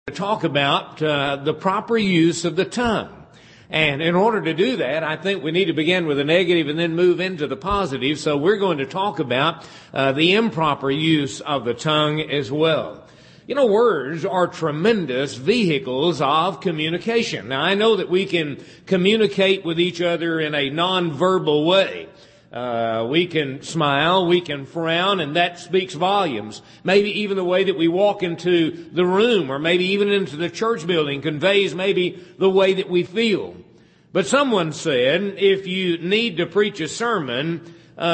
to talk about the proper use of the tongue. And in order to do that, I think we need to begin with the negative and then move into the positive. So we're going to talk about the improper use of the tongue as well. You know, words are tremendous vehicles of communication. Now, I know that we can communicate with each other in a nonverbal way. We can smile, we can frown, and that speaks volumes. Maybe even the way that we walk into the room or maybe even into the church building conveys maybe the way that we feel. But someone said, if you need to preach a sermon,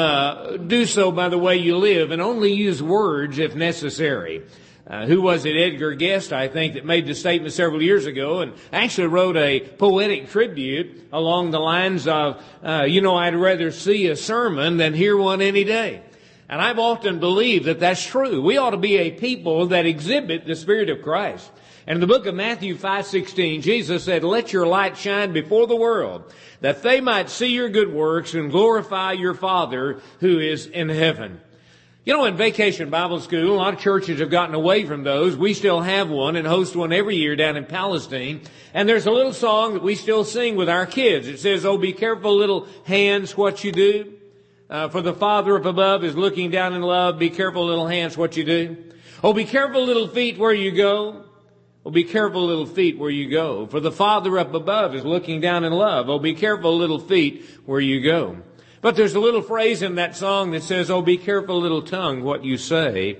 do so by the way you live and only use words if necessary. Who was it? Edgar Guest, I think, that made the statement several years ago and actually wrote a poetic tribute along the lines of, I'd rather see a sermon than hear one any day. And I've often believed that that's true. We ought to be a people that exhibit the Spirit of Christ. And in the book of Matthew 5:16, Jesus said, "Let your light shine before the world, that they might see your good works and glorify your Father who is in heaven." You know, in Vacation Bible School, a lot of churches have gotten away from those. We still have one and host one every year down in Palestine. And there's a little song that we still sing with our kids. It says, "Oh, be careful, little hands, what you do. For the Father up above is looking down in love. Be careful, little hands, what you do. Oh, be careful, little feet, where you go. Oh, be careful, little feet, where you go. For the Father up above is looking down in love. Oh, be careful, little feet, where you go." But there's a little phrase in that song that says, "Oh, be careful, little tongue, what you say.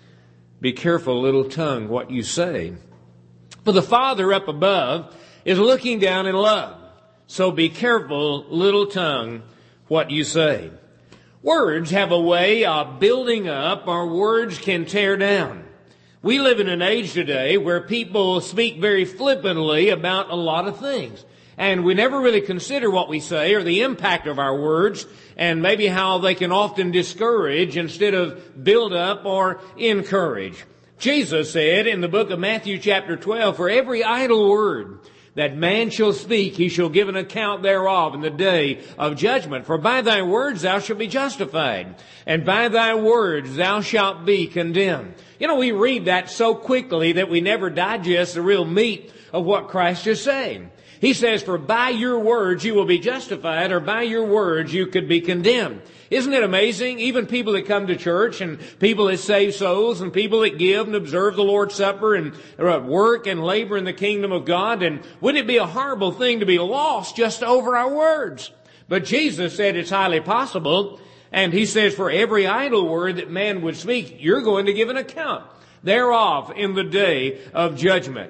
Be careful, little tongue, what you say. For the Father up above is looking down in love. So be careful, little tongue, what you say." Words have a way of building up, or words can tear down. We live in an age today where people speak very flippantly about a lot of things. And we never really consider what we say or the impact of our words and maybe how they can often discourage instead of build up or encourage. Jesus said in the book of Matthew chapter 12, "For every idle word that man shall speak, he shall give an account thereof in the day of judgment. For by thy words thou shalt be justified, and by thy words thou shalt be condemned." You know, we read that so quickly that we never digest the real meat of what Christ is saying. He says, for by your words you will be justified, or by your words you could be condemned. Isn't it amazing? Even people that come to church and people that save souls and people that give and observe the Lord's Supper and work and labor in the kingdom of God. And wouldn't it be a horrible thing to be lost just over our words? But Jesus said it's highly possible. And he says, for every idle word that man would speak, you're going to give an account thereof in the day of judgment.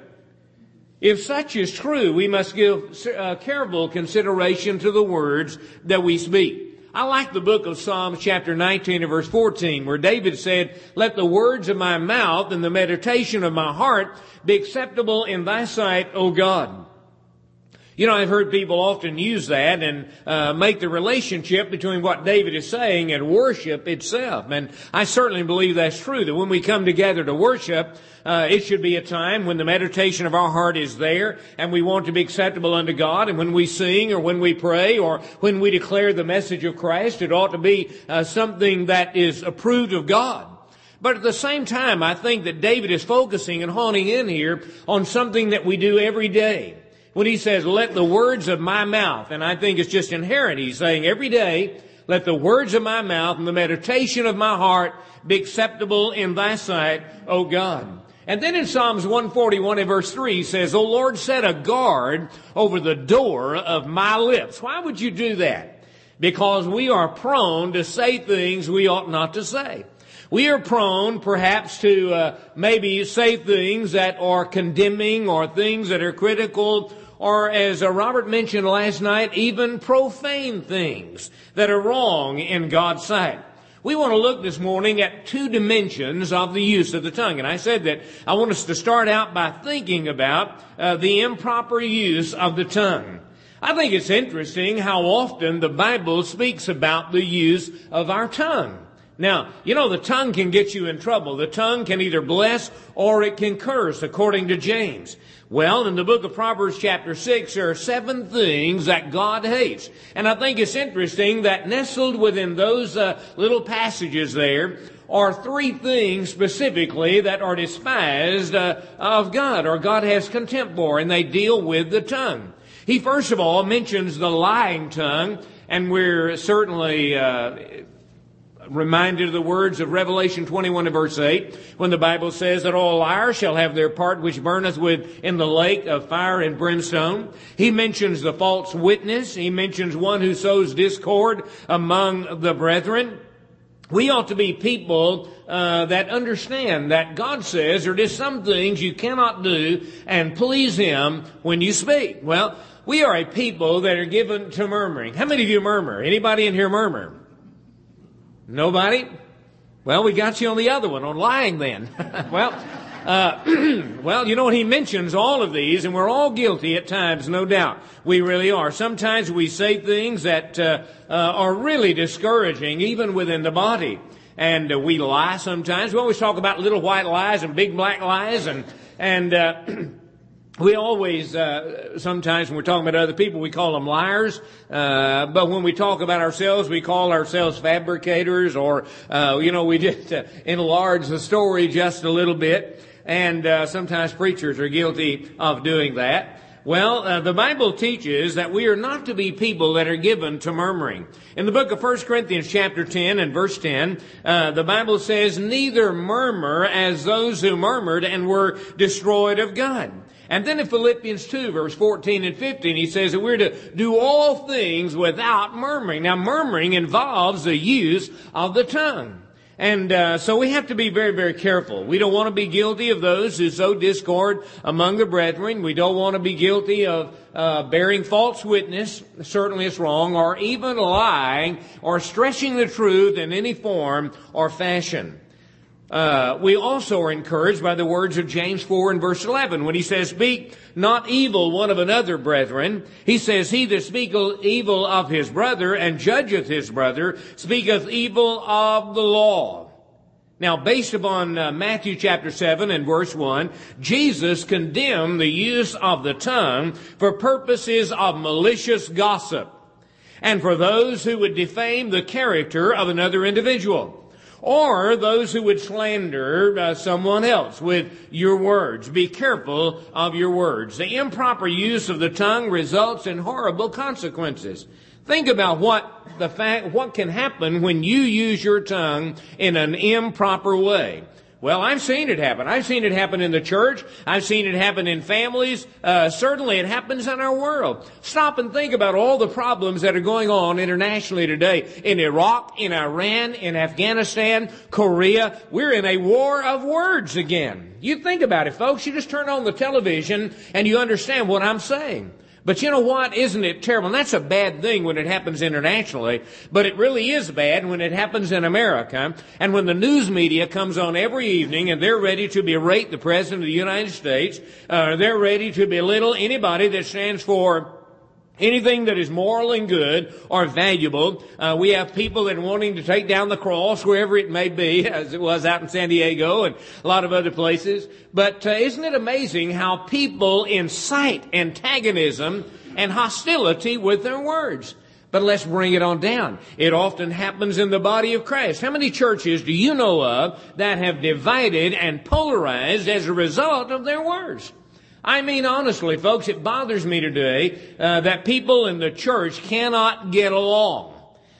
If such is true, we must give careful consideration to the words that we speak. I like the book of Psalms chapter 19 and verse 14, where David said, "Let the words of my mouth and the meditation of my heart be acceptable in thy sight, O God." You know, I've heard people often use that and make the relationship between what David is saying and worship itself. And I certainly believe that's true, that when we come together to worship, it should be a time when the meditation of our heart is there and we want to be acceptable unto God. And when we sing or when we pray or when we declare the message of Christ, it ought to be something that is approved of God. But at the same time, I think that David is focusing and honing in here on something that we do every day. When he says, "Let the words of my mouth," and I think it's just inherent, he's saying every day, "Let the words of my mouth and the meditation of my heart be acceptable in thy sight, O God." And then in Psalms 141 and verse 3 he says, "O Lord, set a guard over the door of my lips." Why would you do that? Because we are prone to say things we ought not to say. We are prone perhaps to maybe say things that are condemning or things that are critical, or as Robert mentioned last night, even profane things that are wrong in God's sight. We want to look this morning at two dimensions of the use of the tongue. And I said that I want us to start out by thinking about the improper use of the tongue. I think it's interesting how often the Bible speaks about the use of our tongue. Now, you know, the tongue can get you in trouble. The tongue can either bless or it can curse, according to James. Well, in the book of Proverbs chapter 6, there are 7 things that God hates. And I think it's interesting that nestled within those little passages there are three things specifically that are despised of God, or God has contempt for, and they deal with the tongue. He first of all mentions the lying tongue, and we're certainly reminded of the words of Revelation 21 and verse 8, when the Bible says that all liars shall have their part which burneth in the lake of fire and brimstone. He mentions the false witness. He mentions one who sows discord among the brethren. We ought to be people that understand that God says there is some things you cannot do and please Him when you speak. Well, we are a people that are given to murmuring. How many of you murmur? Anybody in here murmur? Nobody? Well, we got you on the other one, on lying then. Well, you know what, he mentions all of these, and we're all guilty at times, no doubt. We really are. Sometimes we say things that are really discouraging, even within the body. And we lie sometimes. We always talk about little white lies and big black lies, and we always, sometimes when we're talking about other people, we call them liars. But when we talk about ourselves, we call ourselves fabricators, or, we just enlarge the story just a little bit. And sometimes preachers are guilty of doing that. Well, the Bible teaches that we are not to be people that are given to murmuring. In the book of 1 Corinthians chapter 10 and verse 10, the Bible says, "Neither murmur as those who murmured and were destroyed of God." And then in Philippians 2, verse 14 and 15, he says that we're to do all things without murmuring. Now, murmuring involves the use of the tongue. And so we have to be very, very careful. We don't want to be guilty of those who sow discord among the brethren. We don't want to be guilty of bearing false witness. Certainly it's wrong. Or even lying or stretching the truth in any form or fashion. We also are encouraged by the words of James 4 and verse 11 when he says, "Speak not evil one of another, brethren." He says, "He that speaketh evil of his brother and judgeth his brother speaketh evil of the law." Now, based upon Matthew chapter 7 and verse 1, Jesus condemned the use of the tongue for purposes of malicious gossip and for those who would defame the character of another individual, or those who would slander someone else with your words. Be careful of your words. The improper use of the tongue results in horrible consequences. Think about what can happen when you use your tongue in an improper way. Well, I've seen it happen. I've seen it happen in the church. I've seen it happen in families. Certainly it happens in our world. Stop and think about all the problems that are going on internationally today. In Iraq, in Iran, in Afghanistan, Korea. We're in a war of words again. You think about it, folks. You just turn on the television and you understand what I'm saying. But you know what? Isn't it terrible? And that's a bad thing when it happens internationally, but it really is bad when it happens in America. And when the news media comes on every evening and they're ready to berate the President of the United States, they're ready to belittle anybody that stands for anything that is moral and good or valuable. We have people that are wanting to take down the cross wherever it may be, as it was out in San Diego and a lot of other places. But isn't it amazing how people incite antagonism and hostility with their words? But let's bring it on down. It often happens in the body of Christ. How many churches do you know of that have divided and polarized as a result of their words? I mean, honestly, folks, it bothers me today that people in the church cannot get along.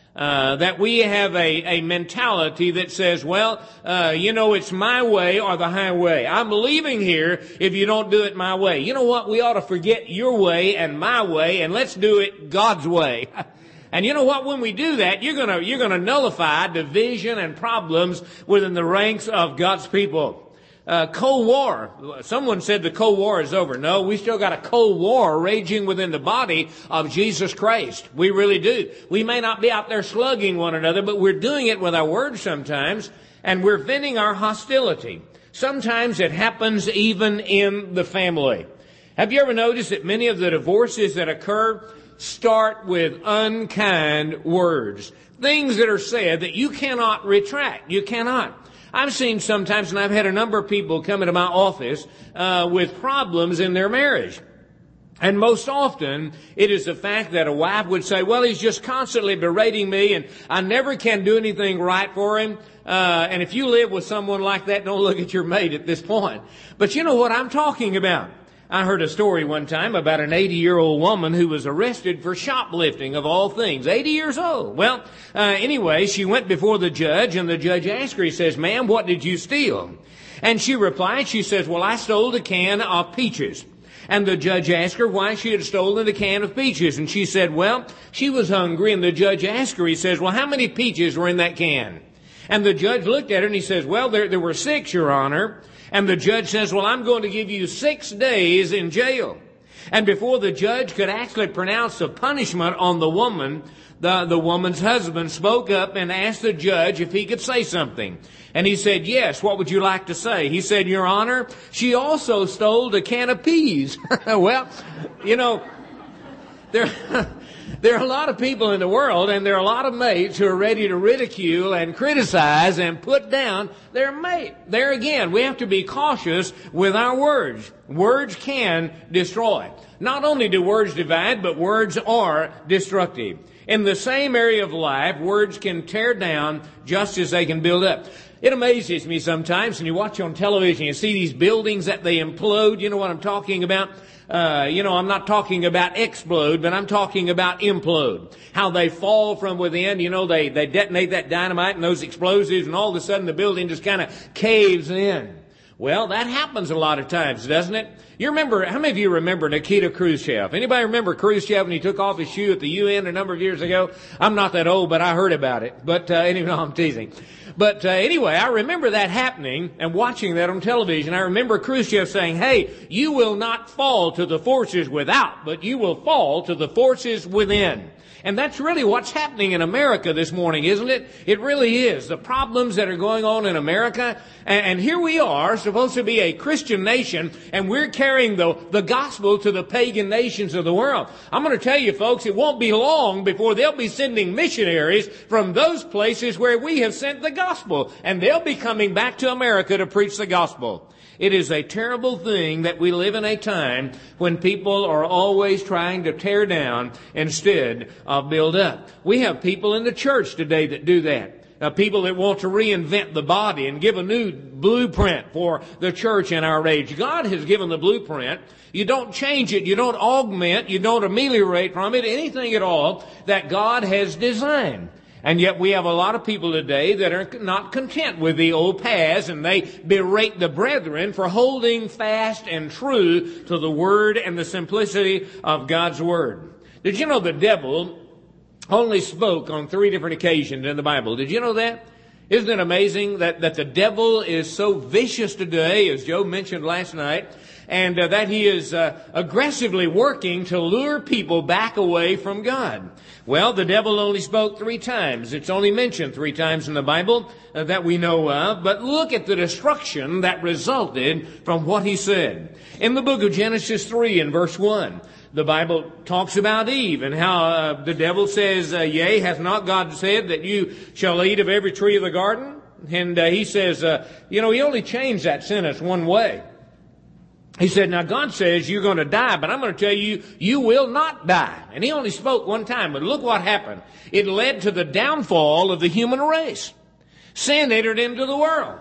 That we have a mentality that says, well, it's my way or the highway. I'm leaving here if you don't do it my way. You know what? We ought to forget your way and my way, and let's do it God's way. And you know what? When we do that, you're gonna nullify division and problems within the ranks of God's people. Cold War. Someone said the Cold War is over. No, we still got a Cold War raging within the body of Jesus Christ. We really do. We may not be out there slugging one another, but we're doing it with our words sometimes, and we're venting our hostility. Sometimes it happens even in the family. Have you ever noticed that many of the divorces that occur start with unkind words? Things that are said that you cannot retract. You cannot. I've seen sometimes, and I've had a number of people come into my office with problems in their marriage. And most often, it is the fact that a wife would say, well, he's just constantly berating me and I never can do anything right for him. And if you live with someone like that, don't look at your mate at this point. But you know what I'm talking about. I heard a story one time about an 80-year-old woman who was arrested for shoplifting, of all things. 80 years old. Well, anyway, she went before the judge, and the judge asked her, he says, ma'am, what did you steal? And she replied, she says, well, I stole a can of peaches. And the judge asked her why she had stolen a can of peaches. And she said, well, she was hungry. And the judge asked her, he says, well, how many peaches were in that can? And the judge looked at her and he says, well, there were 6, Your Honor. And the judge says, well, I'm going to give you 6 days in jail. And before the judge could actually pronounce the punishment on the woman, the woman's husband spoke up and asked the judge if he could say something. And he said, yes, what would you like to say? He said, Your Honor, she also stole a can of peas. Well, you know, there are a lot of people in the world, and there are a lot of mates who are ready to ridicule and criticize and put down their mate. There again, we have to be cautious with our words. Words can destroy. Not only do words divide, but words are destructive. In the same area of life, words can tear down just as they can build up. It amazes me sometimes when you watch on television, you see these buildings that they implode. You know what I'm talking about? I'm not talking about explode, but I'm talking about implode. How they fall from within. You know, they detonate that dynamite and those explosives, and all of a sudden the building just kind of caves in. Well, that happens a lot of times, doesn't it? You remember, how many of you remember Nikita Khrushchev? Anybody remember Khrushchev when he took off his shoe at the UN a number of years ago? I'm not that old, but I heard about it. But anyway, no, I'm teasing. But anyway, I remember that happening and watching that on television. I remember Khrushchev saying, hey, you will not fall to the forces without, but you will fall to the forces within. And that's really what's happening in America this morning, isn't it? It really is. The problems that are going on in America. And here we are, supposed to be a Christian nation, and we're carrying the gospel to the pagan nations of the world. I'm going to tell you, folks, it won't be long before they'll be sending missionaries from those places where we have sent the gospel. And they'll be coming back to America to preach the gospel. It is a terrible thing that we live in a time when people are always trying to tear down instead of build up. We have people in the church today that do that. People that want to reinvent the body and give a new blueprint for the church in our age. God has given the blueprint. You don't change it. You don't augment. You don't ameliorate from it anything at all that God has designed. And yet we have a lot of people today that are not content with the old paths, and they berate the brethren for holding fast and true to the Word and the simplicity of God's Word. Did you know the devil only spoke on 3 different occasions in the Bible? Did you know that? Isn't it amazing that the devil is so vicious today, as Joe mentioned last night, and that he is aggressively working to lure people back away from God? Well, the devil only spoke 3 times. It's only mentioned 3 times in the Bible that we know of. But look at the destruction that resulted from what he said. In the book of Genesis 3 and verse 1, the Bible talks about Eve and how the devil says, yea, hath not God said that you shall eat of every tree of the garden? And he says, he only changed that sentence one way. He said, now God says you're going to die, but I'm going to tell you, you will not die. And he only spoke one time, but look what happened. It led to the downfall of the human race. Sin entered into the world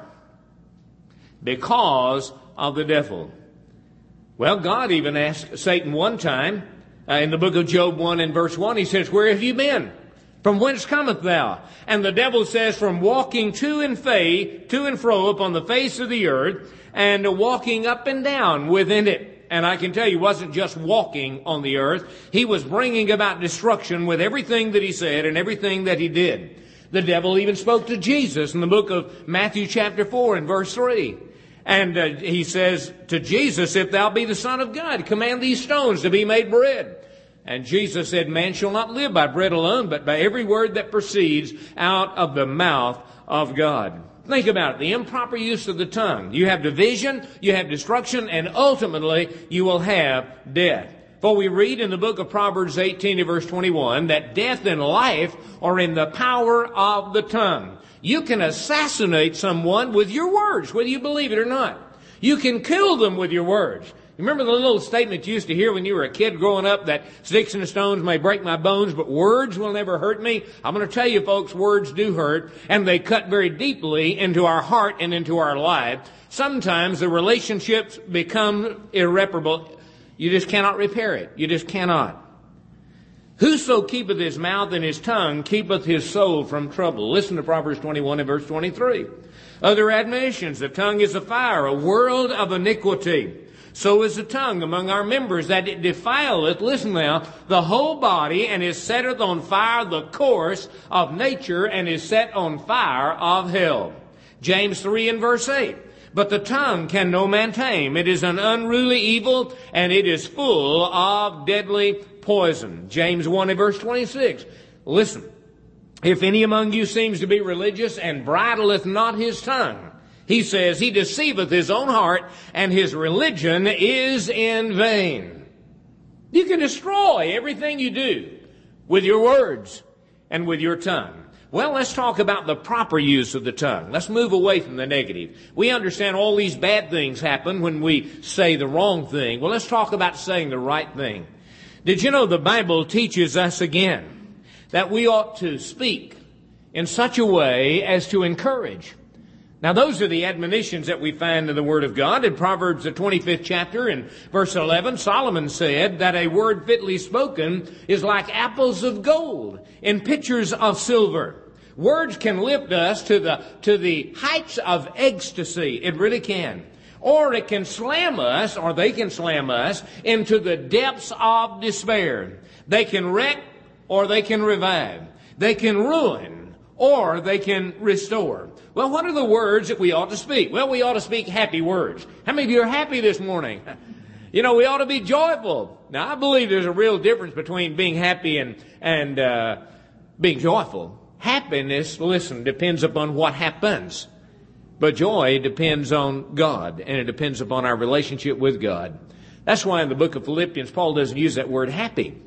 because of the devil. Well, God even asked Satan one time, in the book of Job 1 and verse 1, he says, where have you been? From whence cometh thou? And the devil says, from walking to and fro upon the face of the earth, and walking up and down within it. And I can tell you, he wasn't just walking on the earth. He was bringing about destruction with everything that he said and everything that he did. The devil even spoke to Jesus in the book of Matthew chapter 4 and verse 3. And he says to Jesus, if thou be the Son of God, command these stones to be made bread. And Jesus said, man shall not live by bread alone, but by every word that proceeds out of the mouth of God. Think about it, the improper use of the tongue. You have division, you have destruction, and ultimately you will have death. For we read in the book of Proverbs 18 verse 21 that death and life are in the power of the tongue. You can assassinate someone with your words, whether you believe it or not. You can kill them with your words. Remember the little statement you used to hear when you were a kid growing up that sticks and stones may break my bones, but words will never hurt me? I'm going to tell you, folks, words do hurt, and they cut very deeply into our heart and into our life. Sometimes the relationships become irreparable. You just cannot repair it. You just cannot. Whoso keepeth his mouth and his tongue keepeth his soul from trouble. Listen to Proverbs 21 and verse 23. Other admonitions, the tongue is a fire, a world of iniquity. So is the tongue among our members, that it defileth, listen now, the whole body, and is setteth on fire the course of nature, and is set on fire of hell. James 3 and verse 8. But the tongue can no man tame. It is an unruly evil, and it is full of deadly poison. James 1 and verse 26. Listen, if any among you seems to be religious and bridleth not his tongue, he says, he deceiveth his own heart, and his religion is in vain. You can destroy everything you do with your words and with your tongue. Well, let's talk about the proper use of the tongue. Let's move away from the negative. We understand all these bad things happen when we say the wrong thing. Well, let's talk about saying the right thing. Did you know the Bible teaches us again that we ought to speak in such a way as to encourage? Now, those are the admonitions that we find in the Word of God. In Proverbs, the 25th chapter, in verse 11, Solomon said that a word fitly spoken is like apples of gold in pitchers of silver. Words can lift us to the heights of ecstasy. It really can. Or it can slam us, or they can slam us, into the depths of despair. They can wreck, or they can revive. They can ruin, or they can restore. Well, what are the words that we ought to speak? Well, we ought to speak happy words. How many of you are happy this morning? You know, we ought to be joyful. Now, I believe there's a real difference between being happy and being joyful. Happiness, listen, depends upon what happens. But joy depends on God, and it depends upon our relationship with God. That's why in the book of Philippians, Paul doesn't use that word happy.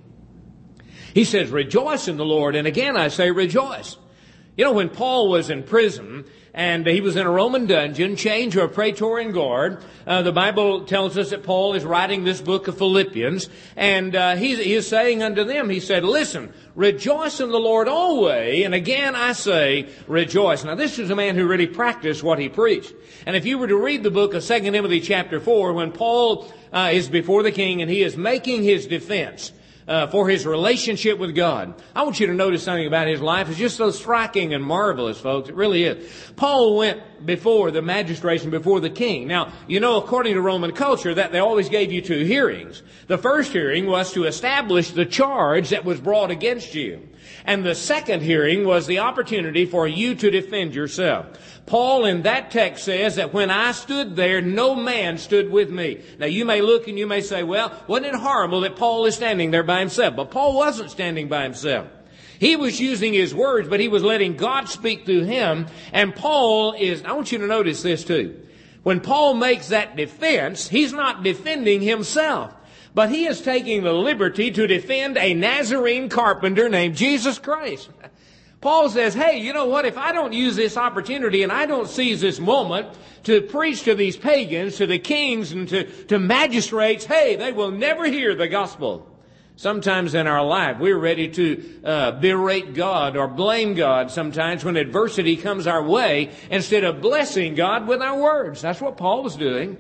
He says, rejoice in the Lord. And again, I say rejoice. You know, when Paul was in prison and he was in a Roman dungeon chained to a Praetorian guard, the Bible tells us that Paul is writing this book of Philippians, and he is saying unto them, he said, listen, rejoice in the Lord always, and again I say rejoice. Now this is a man who really practiced what he preached. And if you were to read the book of 2 Timothy chapter 4, when Paul is before the king and he is making his defense for his relationship with God. I want you to notice something about his life. It's just so striking and marvelous, folks. It really is. Paul went before the magistrates and before the king. Now, you know, according to Roman culture, that they always gave you two hearings. The first hearing was to establish the charge that was brought against you. And the second hearing was the opportunity for you to defend yourself. Paul in that text says that when I stood there, no man stood with me. Now you may look and you may say, well, wasn't it horrible that Paul is standing there by himself? But Paul wasn't standing by himself. He was using his words, but he was letting God speak through him. And Paul is, I want you to notice this too. When Paul makes that defense, he's not defending himself, but he is taking the liberty to defend a Nazarene carpenter named Jesus Christ. Paul says, hey, you know what? If I don't use this opportunity and I don't seize this moment to preach to these pagans, to the kings and to magistrates, hey, they will never hear the gospel. Sometimes in our life, we're ready to berate God or blame God sometimes when adversity comes our way instead of blessing God with our words. That's what Paul was doing.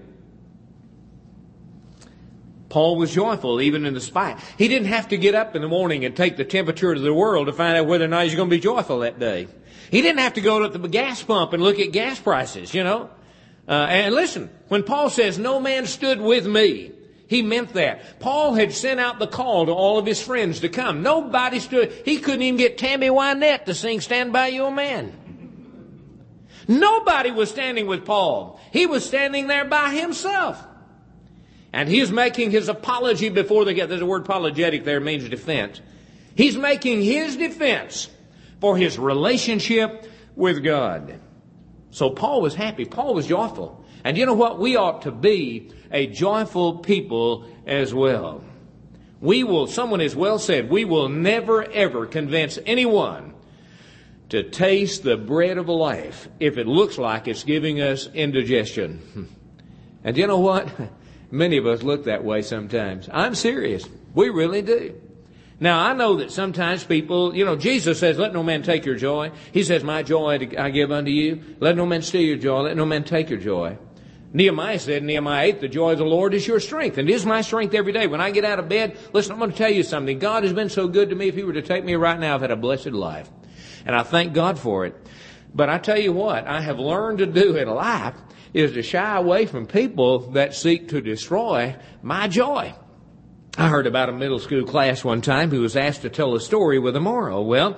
Paul was joyful even in the spite. He didn't have to get up in the morning and take the temperature of the world to find out whether or not he's going to be joyful that day. He didn't have to go to the gas pump and look at gas prices, you know. And listen, when Paul says, no man stood with me, he meant that. Paul had sent out the call to all of his friends to come. Nobody stood. He couldn't even get Tammy Wynette to sing Stand By Your Man. Nobody was standing with Paul. He was standing there by himself. And he's making his apology before they get, there's a word apologetic there, means defense. He's making his defense for his relationship with God. So Paul was happy. Paul was joyful. And you know what? We ought to be a joyful people as well. Someone has well said, we will never ever convince anyone to taste the bread of life if it looks like it's giving us indigestion. And you know what? Many of us look that way sometimes. I'm serious. We really do. Now, I know that sometimes people, Jesus says, let no man take your joy. He says, my joy I give unto you. Let no man steal your joy. Let no man take your joy. Nehemiah said in Nehemiah 8, the joy of the Lord is your strength. And it is my strength every day. When I get out of bed, listen, I'm going to tell you something. God has been so good to me. If He were to take me right now, I've had a blessed life. And I thank God for it. But I tell you what, I have learned to do in life is to shy away from people that seek to destroy my joy. I heard about a middle school class one time who was asked to tell a story with a moral. Well,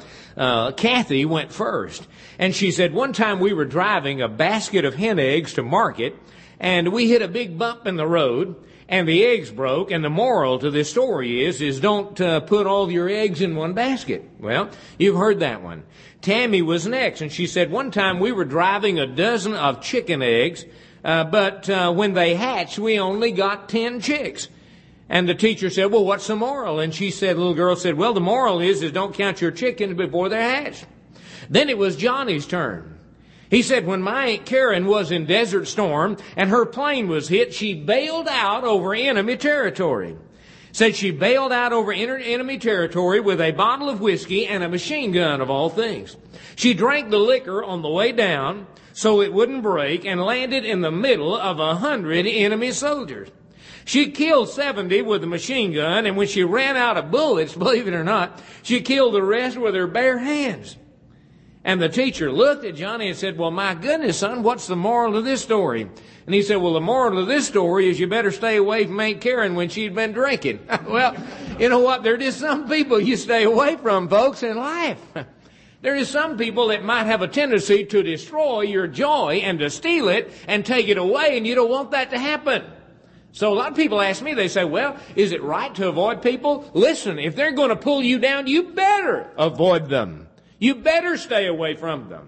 Kathy went first. And she said, one time we were driving a basket of hen eggs to market, and we hit a big bump in the road, and the eggs broke. And the moral to this story is don't put all your eggs in one basket. Well, you've heard that one. Tammy was next, and she said, one time we were driving a dozen of chicken eggs, but when they hatched, we only got 10 chicks. And the teacher said, well, what's the moral? And she said, little girl said, well, the moral is don't count your chickens before they're hatched. Then it was Johnny's turn. He said, when my Aunt Karen was in Desert Storm and her plane was hit, she bailed out over enemy territory. Said she bailed out over enemy territory with a bottle of whiskey and a machine gun of all things. She drank the liquor on the way down so it wouldn't break and landed in the middle of 100 enemy soldiers. She killed 70 with a machine gun, and when she ran out of bullets, believe it or not, she killed the rest with her bare hands. And the teacher looked at Johnny and said, well, my goodness, son, what's the moral of this story? And he said, well, the moral of this story is you better stay away from Aunt Karen when she'd been drinking. Well, you know what? There are just some people you stay away from, folks, in life. There is some people that might have a tendency to destroy your joy and to steal it and take it away, and you don't want that to happen. So a lot of people ask me, they say, well, is it right to avoid people? Listen, if they're going to pull you down, you better avoid them. You better stay away from them.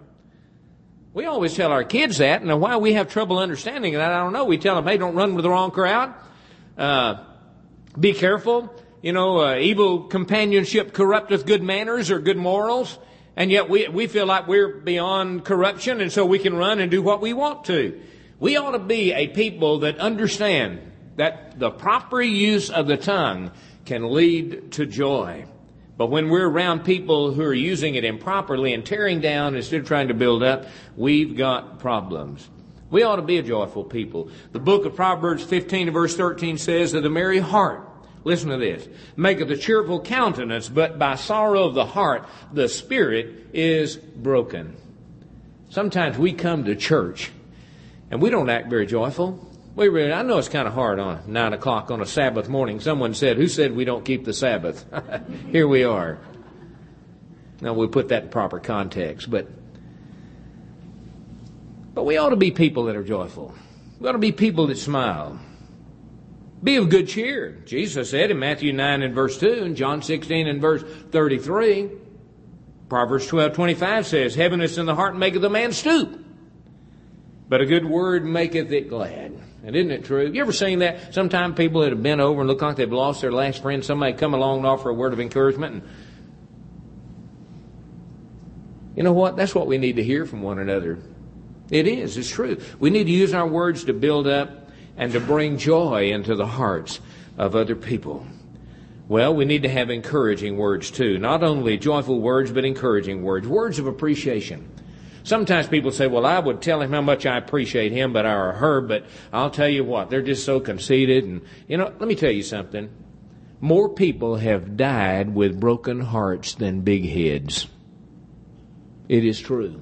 We always tell our kids that, and why we have trouble understanding that, I don't know. We tell them, hey, don't run with the wrong crowd. Be careful. Evil companionship corrupteth good manners or good morals. And yet we feel like we're beyond corruption, and so we can run and do what we want to. We ought to be a people that understand that the proper use of the tongue can lead to joy. But when we're around people who are using it improperly and tearing down instead of trying to build up, we've got problems. We ought to be a joyful people. The book of Proverbs 15 and verse 13 says that a merry heart, listen to this, maketh a cheerful countenance, but by sorrow of the heart the spirit is broken. Sometimes we come to church and we don't act very joyful. I know it's kind of hard on 9 o'clock on a Sabbath morning. Someone said, who said we don't keep the Sabbath? Here we are. Now we'll put that in proper context. But we ought to be people that are joyful. We ought to be people that smile. Be of good cheer. Jesus said in Matthew 9 and verse 2 and John 16 and verse 33. Proverbs 12:25 says, heaviness in the heart maketh a man stoop, but a good word maketh it glad. And isn't it true? You ever seen that? Sometimes people that have been over and look like they've lost their last friend, somebody come along and offer a word of encouragement. And you know what? That's what we need to hear from one another. It is. It's true. We need to use our words to build up and to bring joy into the hearts of other people. Well, we need to have encouraging words too. Not only joyful words, but encouraging words. Words of appreciation. Sometimes people say, well, I would tell him how much I appreciate him or her, but I'll tell you what, they're just so conceited. And, let me tell you something. More people have died with broken hearts than big heads. It is true.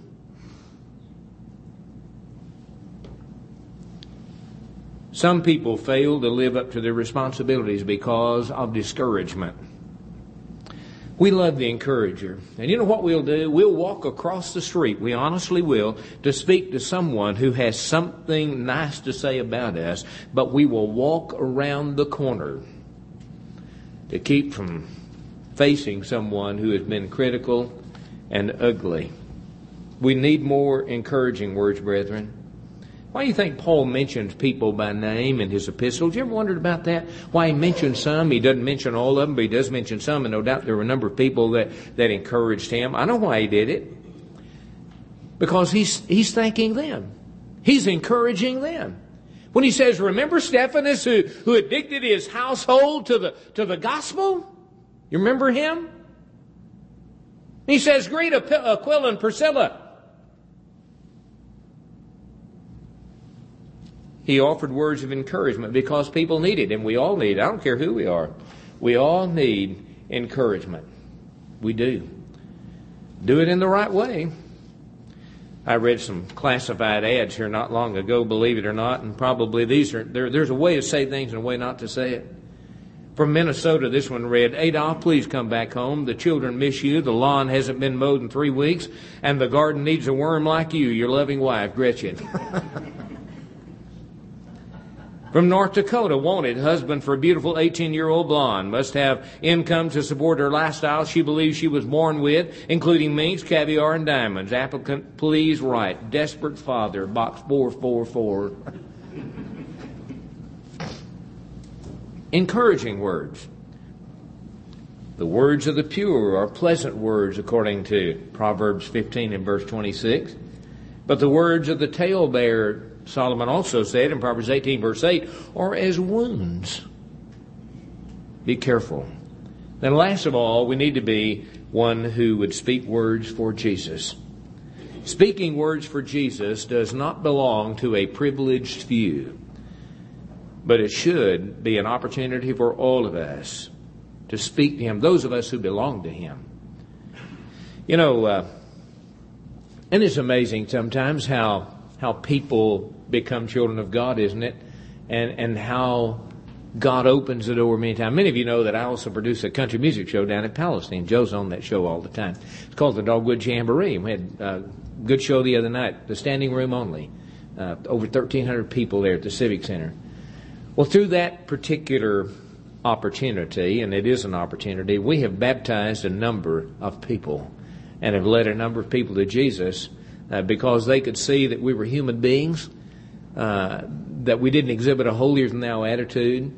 Some people fail to live up to their responsibilities because of discouragement. We love the encourager. And you know what we'll do? We'll walk across the street, we honestly will, to speak to someone who has something nice to say about us, but we will walk around the corner to keep from facing someone who has been critical and ugly. We need more encouraging words, brethren. Why do you think Paul mentions people by name in his epistles? You ever wondered about that? Why he mentions some, he doesn't mention all of them, but he does mention some, and no doubt there were a number of people that encouraged him. I know why he did it. Because he's thanking them. He's encouraging them. When he says, remember Stephanus who addicted his household to the gospel? You remember him? He says, greet Aquila and Priscilla. He offered words of encouragement because people need it, and we all need it. I don't care who we are. We all need encouragement. We do. Do it in the right way. I read some classified ads here not long ago, believe it or not, and probably there's a way to say things and a way not to say it. From Minnesota, this one read, Adolf, please come back home. The children miss you. The lawn hasn't been mowed in 3 weeks, and the garden needs a worm like you, your loving wife, Gretchen. From North Dakota, wanted husband for a beautiful 18-year-old blonde. Must have income to support her lifestyle she believes she was born with, including minks, caviar, and diamonds. Applicant, please write. Desperate father, box 444. Encouraging words. The words of the pure are pleasant words, according to Proverbs 15 and verse 26. But the words of the talebearer, Solomon also said in Proverbs 18 verse 8, are as wounds. Be careful. Then last of all, we need to be one who would speak words for Jesus. Speaking words for Jesus does not belong to a privileged few, but it should be an opportunity for all of us to speak to Him, those of us who belong to Him. You know, and it's amazing sometimes how people become children of God, isn't it? And how God opens the door many times. Many of you know that I also produce a country music show down in Palestine. Joe's on that show all the time. It's called the Dogwood Jamboree. We had a good show the other night, the standing room only. Over 1,300 people there at the Civic Center. Well, through that particular opportunity, and it is an opportunity, we have baptized a number of people and have led a number of people to Jesus because they could see that we were human beings, that we didn't exhibit a holier-than-thou attitude,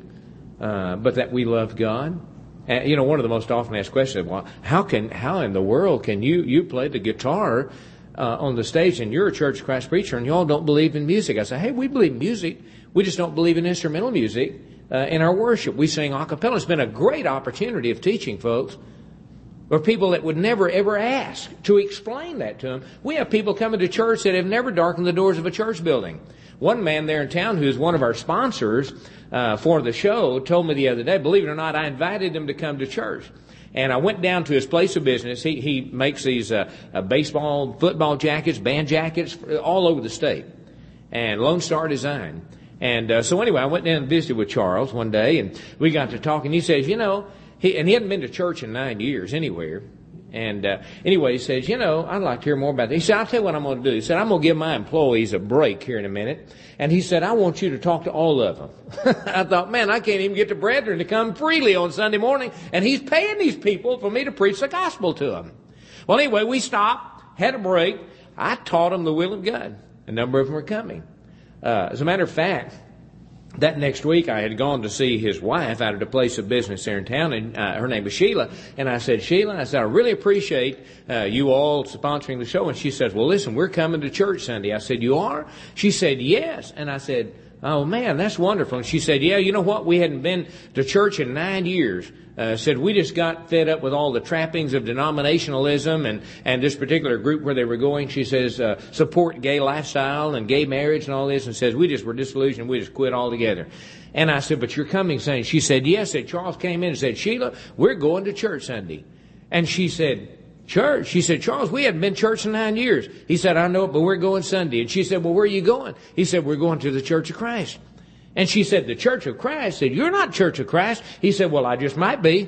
but that we loved God. And, you know, one of the most often asked questions, well, how in the world can you play the guitar on the stage and you're a Church of Christ preacher and y'all don't believe in music? I say, hey, we believe in music. We just don't believe in instrumental music in our worship. We sing a cappella. It's been a great opportunity of teaching folks. Or people that would never, ever ask to explain that to them. We have people coming to church that have never darkened the doors of a church building. One man there in town who's one of our sponsors for the show told me the other day, believe it or not, I invited him to come to church. And I went down to his place of business. He makes these baseball, football jackets, band jackets all over the state. And Lone Star Design. And so anyway, I went down and visited with Charles one day, and we got to talking. He says, you know, he hadn't been to church in 9 years anywhere. And anyway, he says, you know, I'd like to hear more about that. He said, I'll tell you what I'm going to do. He said, I'm going to give my employees a break here in a minute. And he said, I want you to talk to all of them. I thought, man, I can't even get the brethren to come freely on Sunday morning. And he's paying these people for me to preach the gospel to them. Well, anyway, we stopped, had a break. I taught them the will of God. A number of them were coming. As a matter of fact, that next week I had gone to see his wife out at a place of business there in town, and her name was Sheila. And I said, Sheila, I really appreciate you all sponsoring the show. And she says, well, listen, we're coming to church Sunday. I said, you are? She said, yes. And I said, oh, man, that's wonderful. And she said, yeah, you know what? We hadn't been to church in 9 years. Said we just got fed up with all the trappings of denominationalism and this particular group where they were going. She says, support gay lifestyle and gay marriage and all this, and says, we just were disillusioned. We just quit altogether. And I said, but you're coming Sunday. She said, yes. Said Charles came in and said, Sheila, we're going to church Sunday. And she said, church? She said, Charles, we haven't been to church in 9 years. He said, I know it, but we're going Sunday. And she said, well, where are you going? He said, we're going to the Church of Christ. And she said, the Church of Christ? Said, you're not Church of Christ. He said, well, I just might be.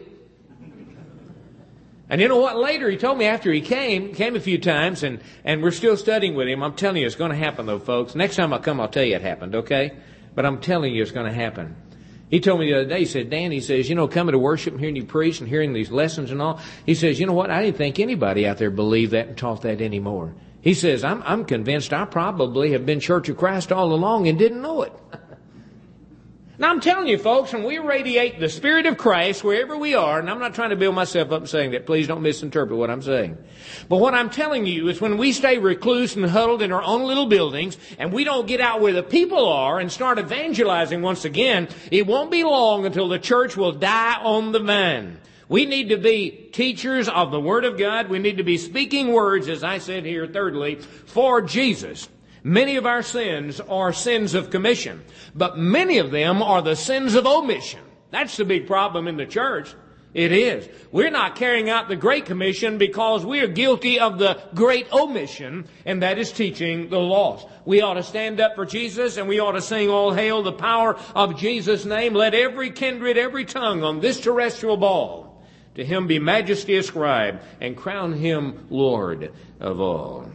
And you know what? Later, he told me after he came a few times, and we're still studying with him. I'm telling you, it's going to happen, though, folks. Next time I come, I'll tell you it happened, okay? But I'm telling you, it's going to happen. He told me the other day, he said, Dan, he says, you know, coming to worship and hearing you preach and hearing these lessons and all, he says, you know what? I didn't think anybody out there believed that and taught that anymore. He says, I'm convinced I probably have been Church of Christ all along and didn't know it. Now I'm telling you folks, when we radiate the Spirit of Christ wherever we are, and I'm not trying to build myself up saying that, please don't misinterpret what I'm saying. But what I'm telling you is when we stay recluse and huddled in our own little buildings and we don't get out where the people are and start evangelizing once again, it won't be long until the church will die on the vine. We need to be teachers of the Word of God. We need to be speaking words, as I said here, thirdly, for Jesus. Many of our sins are sins of commission, but many of them are the sins of omission. That's the big problem in the church. It is. We're not carrying out the Great Commission because we are guilty of the great omission, and that is teaching the lost. We ought to stand up for Jesus, and we ought to sing, "All hail the power of Jesus' name. Let every kindred, every tongue on this terrestrial ball to Him be majesty ascribed, and crown Him Lord of all."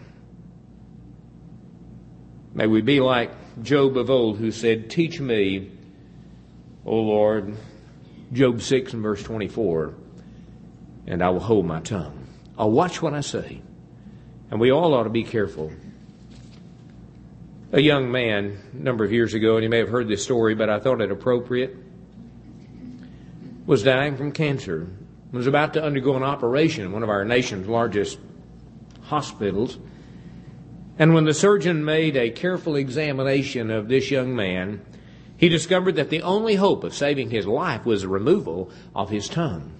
May we be like Job of old, who said, "Teach me, O Lord," Job 6 and verse 24, "and I will hold my tongue." I'll watch what I say. And we all ought to be careful. A young man, a number of years ago, and you may have heard this story, but I thought it appropriate, was dying from cancer, was about to undergo an operation in one of our nation's largest hospitals. And when the surgeon made a careful examination of this young man, he discovered that the only hope of saving his life was the removal of his tongue.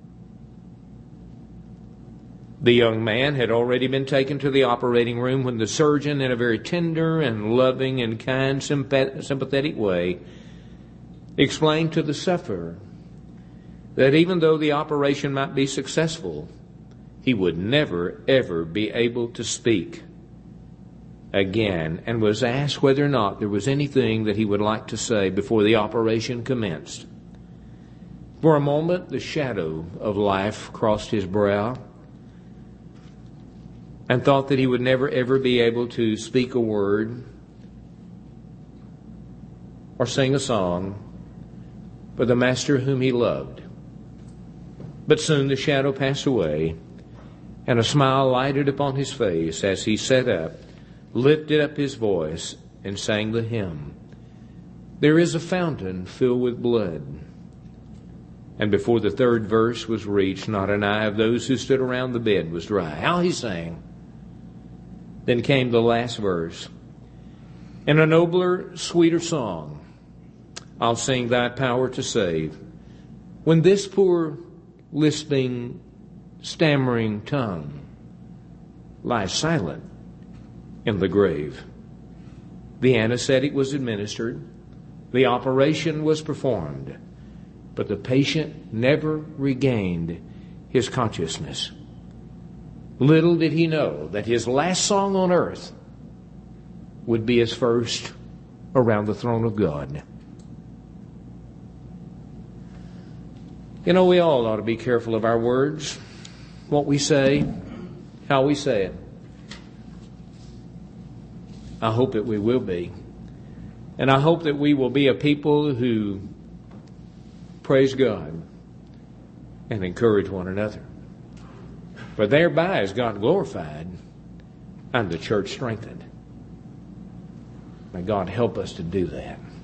The young man had already been taken to the operating room when the surgeon, in a very tender and loving and kind, sympathetic way, explained to the sufferer that even though the operation might be successful, he would never, ever be able to speak again, and was asked whether or not there was anything that he would like to say before the operation commenced. For a moment, the shadow of life crossed his brow, and thought that he would never ever be able to speak a word or sing a song for the Master whom he loved. But soon the shadow passed away, and a smile lighted upon his face as he sat up, lifted up his voice, and sang the hymn, "There is a fountain filled with blood." And before the third verse was reached, not an eye of those who stood around the bed was dry. How he sang! Then came the last verse, "And a nobler, sweeter song, I'll sing thy power to save, when this poor, lisping, stammering tongue lies silent in the grave." The anesthetic was administered. The operation was performed. But the patient never regained his consciousness. Little did he know that his last song on earth would be his first around the throne of God. You know, we all ought to be careful of our words, what we say, how we say it. I hope that we will be. And I hope that we will be a people who praise God and encourage one another. For thereby is God glorified and the church strengthened. May God help us to do that.